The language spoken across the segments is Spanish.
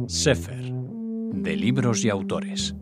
Sefer, de libros y autores.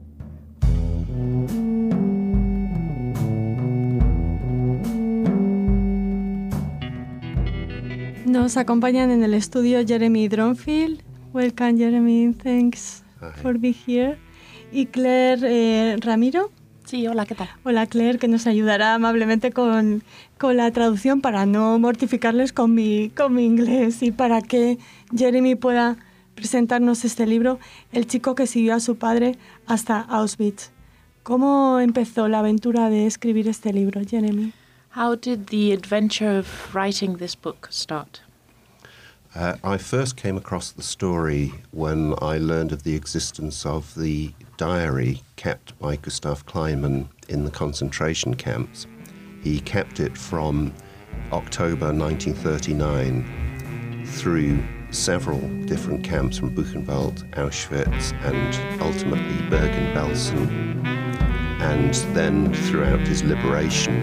Nos acompañan en el estudio Jeremy Dronfield. Welcome, Jeremy. Thanks for being here. Y Claire Ramiro. Sí, hola, ¿qué tal? Hola, Claire, que nos ayudará amablemente con la traducción para no mortificarles con mi inglés y para que Jeremy pueda presentarnos este libro, El chico que siguió a su padre hasta Auschwitz. ¿Cómo empezó la aventura de escribir este libro, Jeremy? How did the adventure of writing this book start? I first came across the story when I learned of the existence of the diary kept by Gustav Kleinman in the concentration camps. He kept it from October 1939 through several different camps from Buchenwald, Auschwitz, and ultimately Bergen-Belsen, and then throughout his liberation.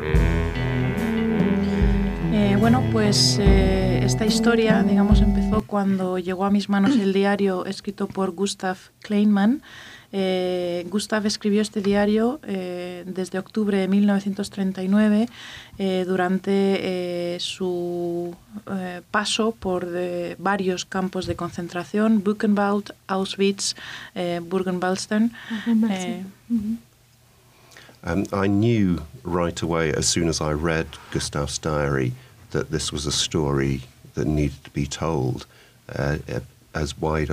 Esta historia, digamos, empezó cuando llegó a mis manos el diario escrito por Gustav Kleinman. Gustav escribió este diario desde octubre de 1939 durante su paso por varios campos de concentración, Buchenwald, Auschwitz, Bergen-Belsen. I knew right away, as soon as I read Gustav's diary, that this was a story that needed to be told as widely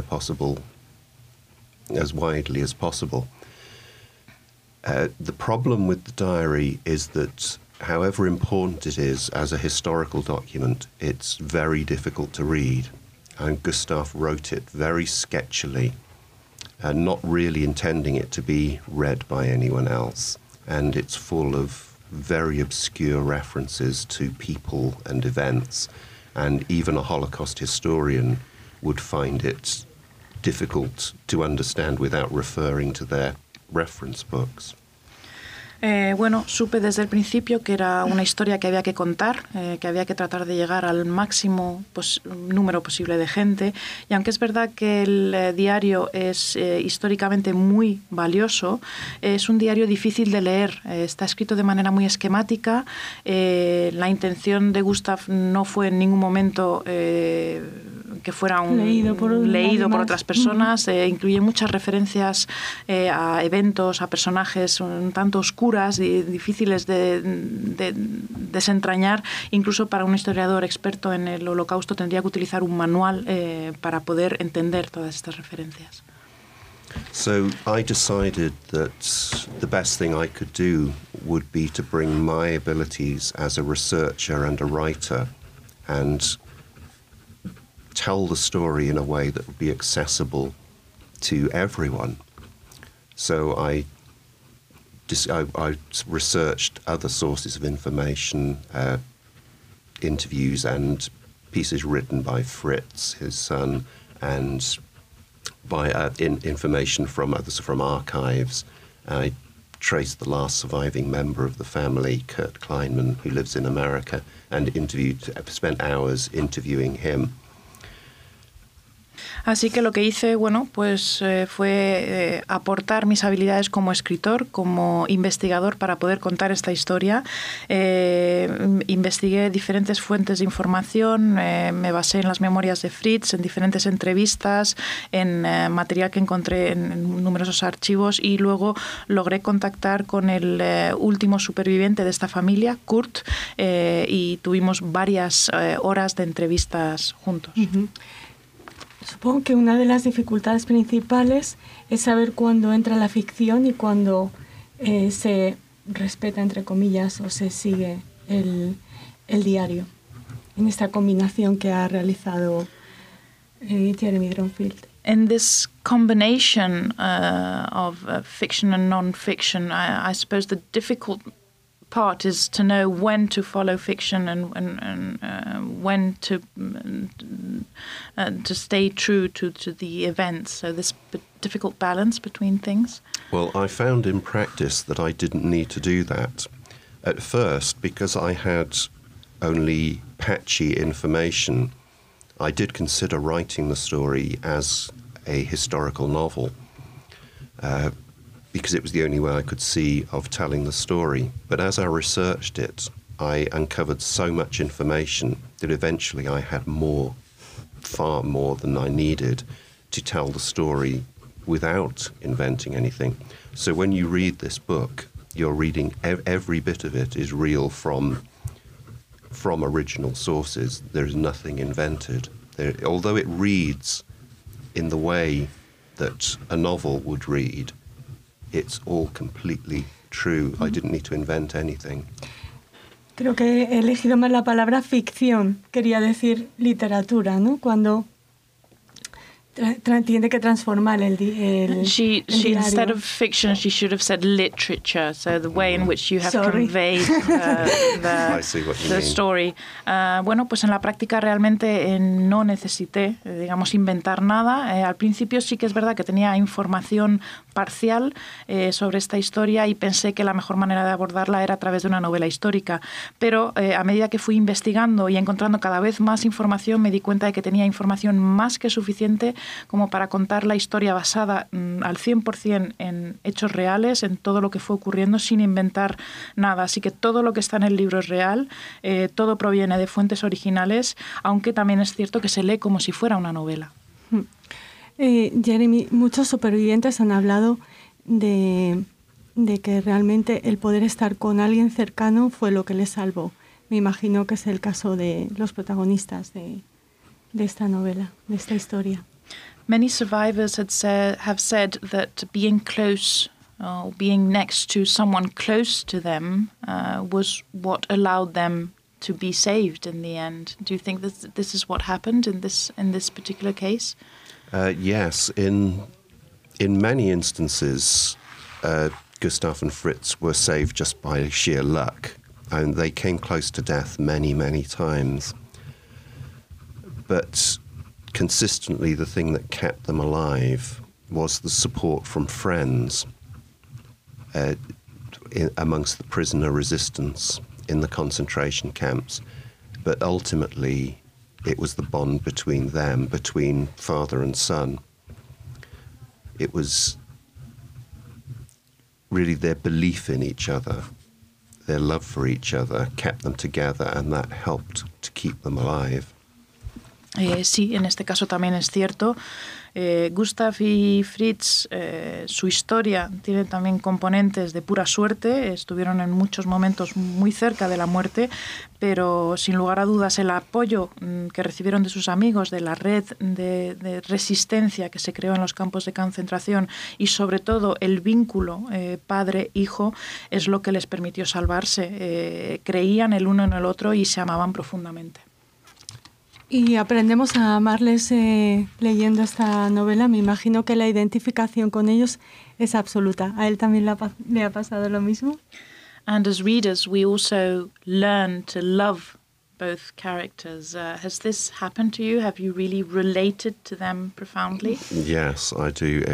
as possible. The problem with the diary is that, however important it is as a historical document, it's very difficult to read. And Gustav wrote it very sketchily, not really intending it to be read by anyone else. And it's full of very obscure references to people and events, and even a Holocaust historian would find it difficult to understand without referring to their reference books. Supe desde el principio que era una historia que había que contar, que había que tratar de llegar al máximo número posible de gente, y aunque es verdad que el diario es históricamente muy valioso, es un diario difícil de leer, está escrito de manera muy esquemática. La intención de Gustav no fue en ningún momento que fuera leído por otras personas. Incluye muchas referencias a eventos, a personajes un tanto oscuras y difíciles de desentrañar. Incluso para un historiador experto en el Holocausto tendría que utilizar un manual para poder entender todas estas referencias. So I decided that the best thing I could do would be to bring my abilities as a researcher and a writer and tell the story in a way that would be accessible to everyone. So I researched other sources of information, interviews and pieces written by Fritz, his son, and by information from others from archives. I traced the last surviving member of the family, Kurt Kleinman, who lives in America, and spent hours interviewing him. Así que lo que hice, fue aportar mis habilidades como escritor, como investigador para poder contar esta historia. Investigué diferentes fuentes de información, me basé en las memorias de Fritz, en diferentes entrevistas, en material que encontré en numerosos archivos, y luego logré contactar con el último superviviente de esta familia, Kurt, y tuvimos varias horas de entrevistas juntos. Uh-huh. Supongo que una de las dificultades principales es saber cuándo entra la ficción y cuándo se respeta, entre comillas, o se sigue el diario, en esta combinación que ha realizado Jeremy Dronfield. In this combination of fiction and non-fiction, I suppose the difficult part is to know when to follow fiction and when to stay true to the events. So this difficult balance between things. Well, I found in practice that I didn't need to do that. At first, because I had only patchy information, I did consider writing the story as a historical novel because it was the only way I could see of telling the story. But as I researched it, I uncovered so much information that eventually I had more, far more than I needed to tell the story without inventing anything. So when you read this book, you're reading every bit of it is real from original sources. There's nothing invented. Although it reads in the way that a novel would read, it's all completely true. I didn't need to invent anything. Creo que he elegido más la palabra ficción. Quería decir literatura, ¿no? Cuando tiene que transformar el She diario. instead of fiction, she should have said literature. So the way in which you have conveyed the story. Bueno, pues en la práctica realmente no necesité, digamos, inventar nada. Al principio sí que es verdad que tenía información parcial sobre esta historia y pensé que la mejor manera de abordarla era a través de una novela histórica. Pero a medida que fui investigando y encontrando cada vez más información, me di cuenta de que tenía información más que suficiente como para contar la historia basada al 100% en hechos reales, en todo lo que fue ocurriendo, sin inventar nada. Así que todo lo que está en el libro es real, todo proviene de fuentes originales, aunque también es cierto que se lee como si fuera una novela. Jeremy, muchos supervivientes han hablado de que realmente el poder estar con alguien cercano fue lo que les salvó. Me imagino que es el caso de los protagonistas de esta novela, de esta historia. Many survivors have said that being close, being next to someone close to them, was what allowed them to be saved in the end. Do you think that this is what happened in this particular case? Yes, in many instances, Gustav and Fritz were saved just by sheer luck, and they came close to death many, many times. But consistently, the thing that kept them alive was the support from friends amongst the prisoner resistance in the concentration camps. But ultimately, it was the bond between them, between father and son. It was really their belief in each other, their love for each other, kept them together, and that helped to keep them alive. Sí, en este caso también es cierto. Gustav y Fritz, su historia tiene también componentes de pura suerte. Estuvieron en muchos momentos muy cerca de la muerte, pero sin lugar a dudas el apoyo que recibieron de sus amigos, de la red de resistencia que se creó en los campos de concentración y sobre todo el vínculo padre-hijo es lo que les permitió salvarse. Creían el uno en el otro y se amaban profundamente. Y aprendemos a amarles leyendo esta novela. Me imagino que la identificación con ellos es absoluta. ¿A él también le ha pasado lo mismo? And as readers, we also learn to love both characters. Has this happened to you? Have you really related to them profoundly? Yes, I do.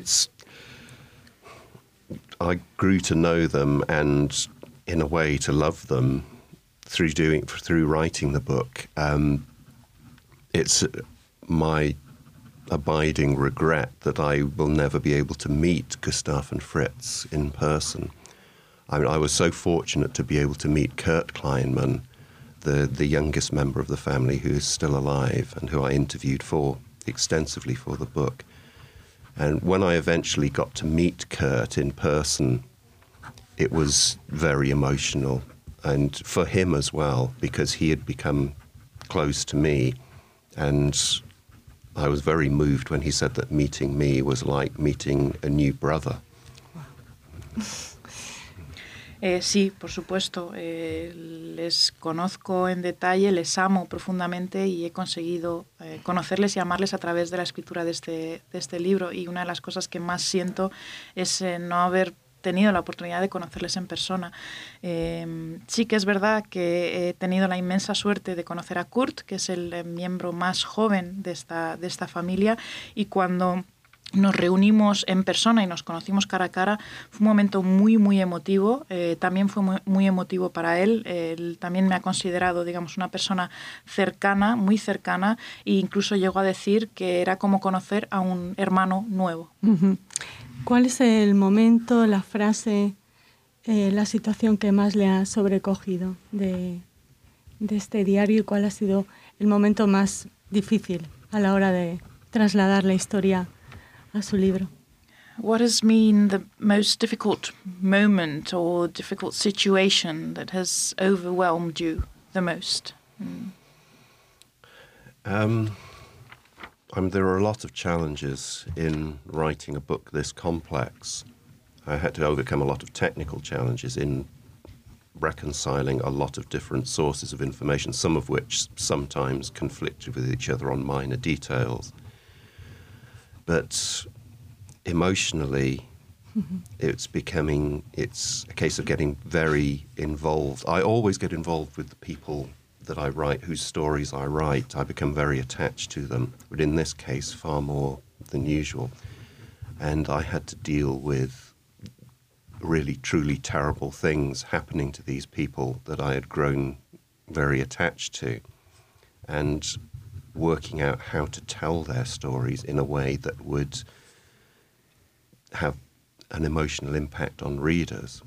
I grew to know them and, in a way, to love them through writing the book. It's my abiding regret that I will never be able to meet Gustav and Fritz in person. I mean, I was so fortunate to be able to meet Kurt Kleinman, the youngest member of the family who is still alive and who I interviewed extensively for the book. And when I eventually got to meet Kurt in person, it was very emotional, and for him as well, because he had become close to me. And I was very moved when he said that meeting me was like meeting a new brother. Sí, por supuesto. Les conozco en detalle, les amo profundamente y he conseguido conocerles y amarles a través de la escritura de este libro. Y una de las cosas que más siento es no haber tenido la oportunidad de conocerles en persona. Sí que es verdad que he tenido la inmensa suerte de conocer a Kurt, que es el miembro más joven de esta familia, y cuando nos reunimos en persona y nos conocimos cara a cara, fue un momento muy, muy emotivo. También fue muy, muy emotivo para él. Él también me ha considerado, digamos, una persona cercana, muy cercana, e incluso llegó a decir que era como conocer a un hermano nuevo. Uh-huh. ¿Cuál es el momento, la frase, la situación que más le ha sobrecogido de este diario y cuál ha sido el momento más difícil a la hora de trasladar la historia a su libro? What has been the most difficult moment or difficult situation that has overwhelmed you the most? There are a lot of challenges in writing a book this complex. I had to overcome a lot of technical challenges in reconciling a lot of different sources of information, some of which sometimes conflicted with each other on minor details. But emotionally, it's a case of getting very involved. I always get involved with the people that I write, whose stories I write. I become very attached to them, but in this case, far more than usual. And I had to deal with really, truly terrible things happening to these people that I had grown very attached to, and working out how to tell their stories in a way that would have an emotional impact on readers.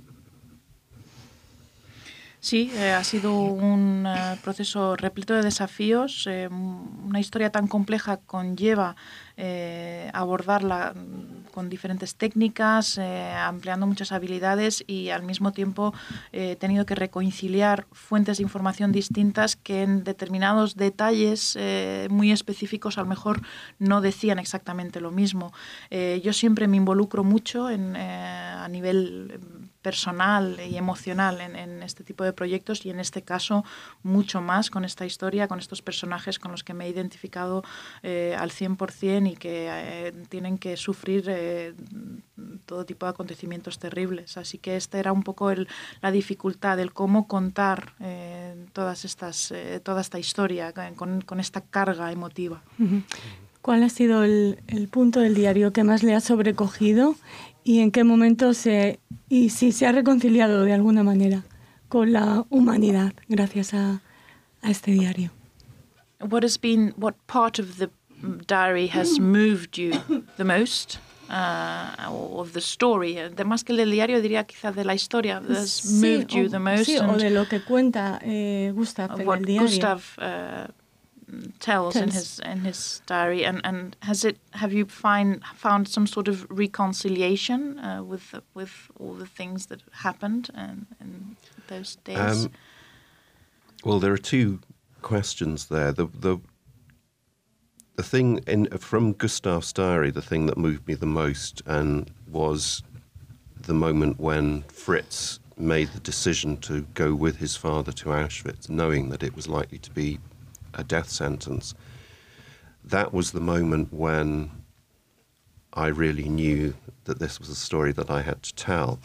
Sí, ha sido un proceso repleto de desafíos. Una historia tan compleja conlleva abordarla con diferentes técnicas, ampliando muchas habilidades y al mismo tiempo he tenido que reconciliar fuentes de información distintas que en determinados detalles muy específicos a lo mejor no decían exactamente lo mismo. Yo siempre me involucro mucho a nivel personal y emocional en este tipo de proyectos y en este caso mucho más con esta historia, con estos personajes con los que me he identificado al 100% y que tienen que sufrir todo tipo de acontecimientos terribles. Así que esta era un poco la dificultad, el cómo contar toda esta historia con esta carga emotiva. ¿Cuál ha sido el punto del diario que más le ha sobrecogido y en qué momento y si se ha reconciliado de alguna manera con la humanidad gracias a este diario? What part of the diary has moved you the most? Of the story, más que el del diario diría quizás de la historia, has moved you the most. Sí, o de lo que cuenta Gustav en el diario. Gustav tells in his diary, and have you found some sort of reconciliation with all the things that happened in those days? Well, there are two questions there. The thing from Gustav's diary, the thing that moved me the most was the moment when Fritz made the decision to go with his father to Auschwitz, knowing that it was likely to be a death sentence. That was the moment when I really knew that this was a story that I had to tell.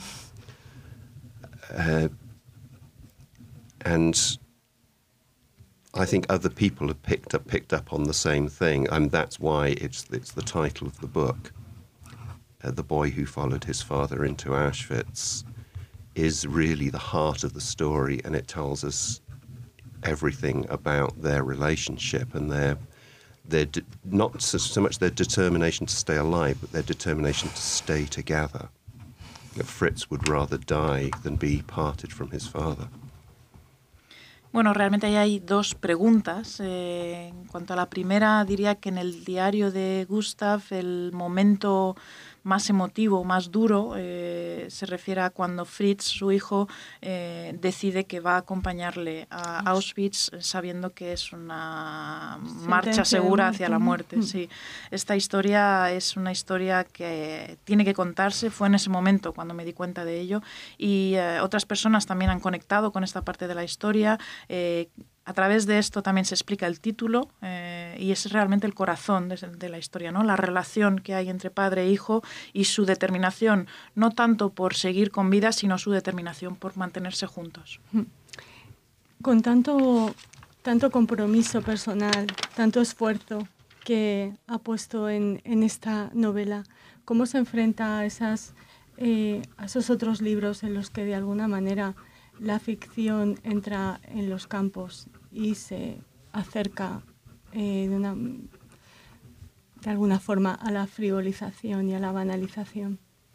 And I think other people have picked up on the same thing, and that's why it's the title of the book. The boy who followed his father into Auschwitz is really the heart of the story, and it tells us everything about their relationship and their not so much their determination to stay alive, but their determination to stay together. Fritz would rather die than be parted from his father. Bueno, realmente ahí hay dos preguntas. En cuanto a la primera, diría que en el diario de Gustav el momento más emotivo, más duro, se refiere a cuando Fritz, su hijo, decide que va a acompañarle a Auschwitz sabiendo que es una marcha segura hacia la muerte. Sí. Esta historia es una historia que tiene que contarse. Fue en ese momento cuando me di cuenta de ello y otras personas también han conectado con esta parte de la historia. A través de esto también se explica el título y es realmente el corazón de la historia, ¿no? La relación que hay entre padre e hijo y su determinación, no tanto por seguir con vida, sino su determinación por mantenerse juntos. Con tanto compromiso personal, tanto esfuerzo que ha puesto en esta novela. ¿Cómo se enfrenta a esos otros libros en los que de alguna manera la ficción entra en los campos y se acerca de alguna forma a la frivolización y a la banalización?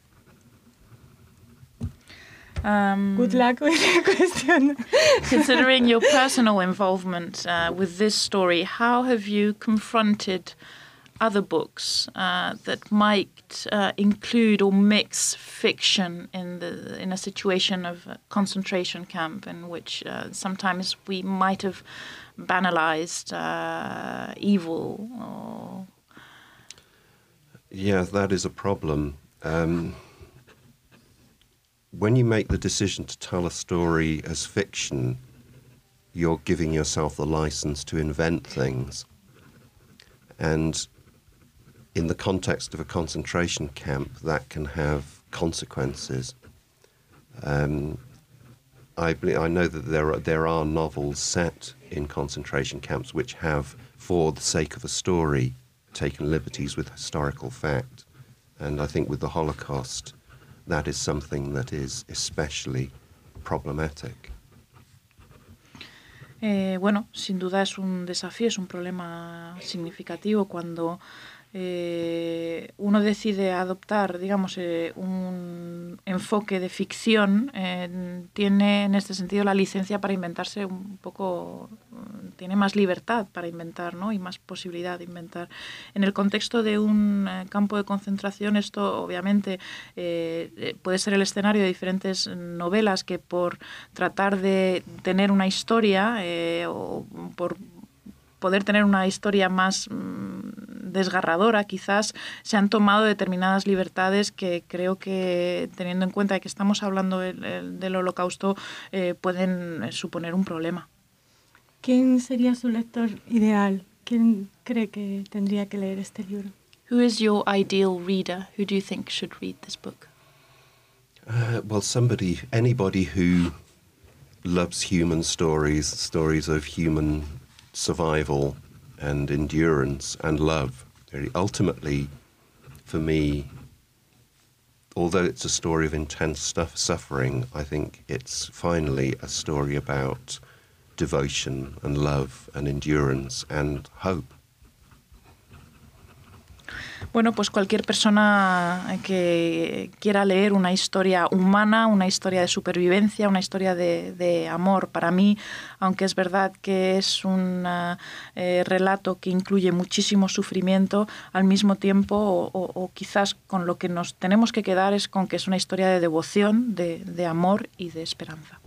Good luck with the question. Considering your personal involvement with this story, how have you confronted other books that might include or mix fiction in a situation of a concentration camp in which sometimes we might have banalized evil? Or... Yeah, that is a problem. When you make the decision to tell a story as fiction, you're giving yourself the license to invent things. And in the context of a concentration camp, that can have consequences. I know that there are novels set in concentration camps which have, for the sake of a story, taken liberties with historical fact. And I think with the Holocaust, that is something that is especially problematic. Bueno, sin duda es un desafío, es un problema significativo cuando uno decide adoptar, digamos, un enfoque de ficción, tiene en este sentido la licencia para inventarse un poco, tiene más libertad para inventar, ¿no? Y más posibilidad de inventar. En el contexto de un campo de concentración, esto obviamente puede ser el escenario de diferentes novelas que por tratar de tener una historia o por poder tener una historia más desgarradora, quizás se han tomado determinadas libertades que creo que, teniendo en cuenta que estamos hablando del Holocausto, pueden suponer un problema. ¿Quién sería su lector ideal? ¿Quién cree que tendría que leer este libro? Who is your ideal reader? Who do you think should read this book? Well, anybody who loves human stories of human survival and endurance and love. Ultimately, for me, although it's a story of intense suffering, I think it's finally a story about devotion and love and endurance and hope. Bueno, pues cualquier persona que quiera leer una historia humana, una historia de supervivencia, una historia de amor. Para mí, aunque es verdad que es un relato que incluye muchísimo sufrimiento, al mismo tiempo, o quizás con lo que nos tenemos que quedar es con que es una historia de devoción, de amor y de esperanza.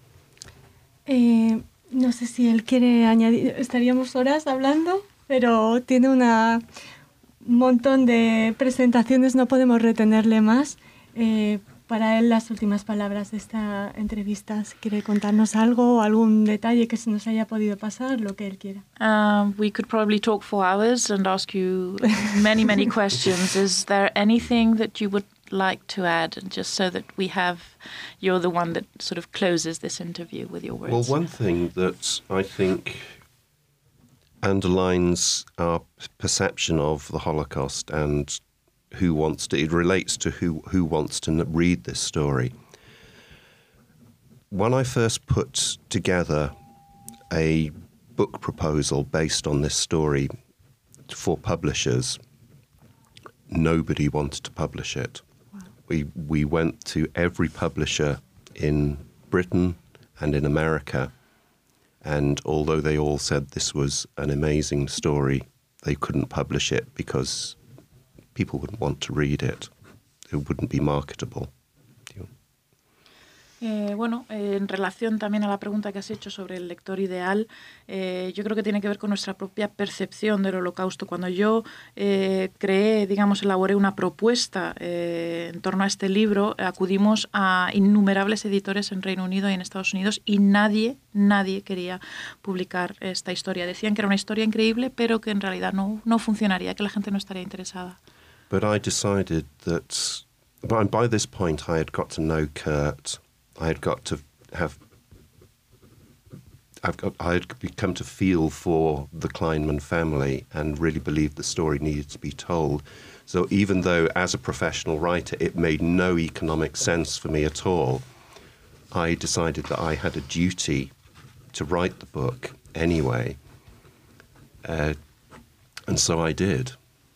No sé si él quiere añadir, estaríamos horas hablando, pero tiene un montón de presentaciones, no podemos retenerle más. Para él, las últimas palabras de esta entrevista, si quiere contarnos algo o algún detalle que se nos haya podido pasar, lo que él quiera. We could probably talk for hours and ask you many, many questions. Is there anything that you would like to add, just so that you're the one that sort of closes this interview with your words? Well, one thing that I think underlines our perception of the Holocaust and it relates to who wants to read this story. When I first put together a book proposal based on this story for publishers, nobody wanted to publish it. Wow. We went to every publisher in Britain and in America, and although they all said this was an amazing story, they couldn't publish it because people wouldn't want to read it. It wouldn't be marketable. Bueno, en relación también a la pregunta que has hecho sobre el lector ideal, yo creo que tiene que ver con nuestra propia percepción del Holocausto. Cuando yo elaboré una propuesta en torno a este libro, acudimos a innumerables editores en Reino Unido y en Estados Unidos y nadie quería publicar esta historia. Decían que era una historia increíble, pero que en realidad no funcionaría, que la gente no estaría interesada. But I decided that by this point I had got to know Kurt. I had got to have I'd become to feel for the Kleinman family and really believed the story needed to be told. So even though as a professional writer it made no economic sense for me at all, I decided that I had a duty to write the book anyway. And so I did.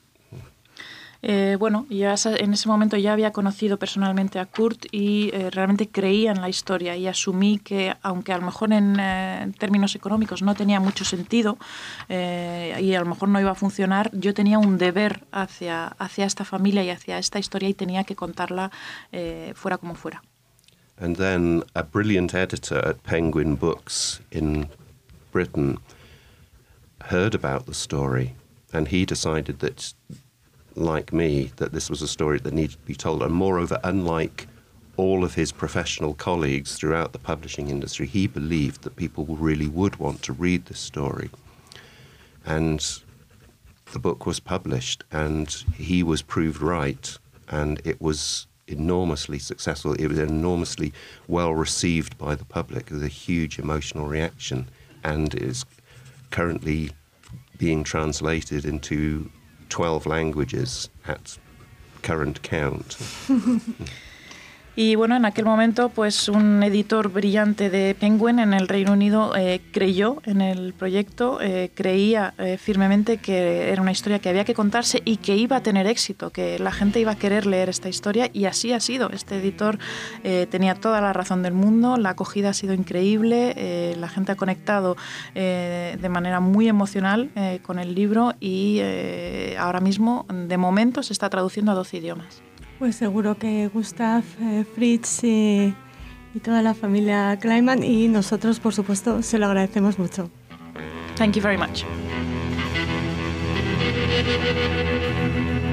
Bueno, ya en ese momento ya había conocido personalmente a Kurt y realmente creía en la historia y asumí que, aunque a lo mejor en términos económicos no tenía mucho sentido y a lo mejor no iba a funcionar, yo tenía un deber hacia esta familia y hacia esta historia y tenía que contarla fuera como fuera. And then a brilliant editor at Penguin Books in Britain heard about the story, and he decided that, like me, that this was a story that needed to be told. And moreover, unlike all of his professional colleagues throughout the publishing industry, he believed that people really would want to read this story. And the book was published, and he was proved right, and it was enormously successful. It was enormously well received by the public. There was a huge emotional reaction, and it is currently being translated into 12 languages at current count. Y bueno, en aquel momento, pues un editor brillante de Penguin en el Reino Unido creyó en el proyecto, creía firmemente que era una historia que había que contarse y que iba a tener éxito, que la gente iba a querer leer esta historia, y así ha sido. Este editor tenía toda la razón del mundo, la acogida ha sido increíble, la gente ha conectado de manera muy emocional con el libro y ahora mismo, de momento, se está traduciendo a 12 idiomas. Pues seguro que Gustav, Fritz y toda la familia Kleinman y nosotros, por supuesto, se lo agradecemos mucho. Thank you very much.